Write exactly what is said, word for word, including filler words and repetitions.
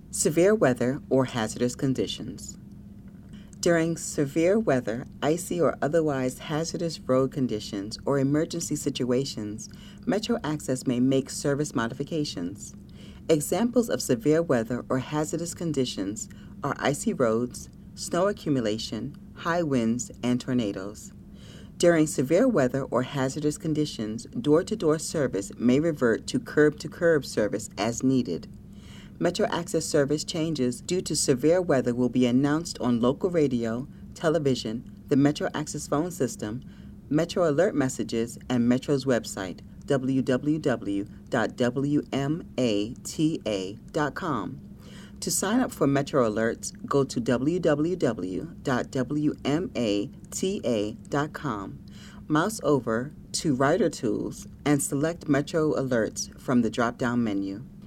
Severe weather or hazardous conditions. During severe weather, icy or otherwise hazardous road conditions, or emergency situations, Metro Access may make service modifications. Examples of severe weather or hazardous conditions are icy roads, snow accumulation, high winds, and tornadoes. During severe weather or hazardous conditions, door-to-door service may revert to curb-to-curb service as needed. Metro Access service changes due to severe weather will be announced on local radio, television, the Metro Access phone system, Metro Alert messages, and Metro's website, w w w dot w m a t a dot com. To sign up for Metro Alerts, go to w w w dot w m a t a dot com, mouse over to Writer Tools, and select Metro Alerts from the drop-down menu.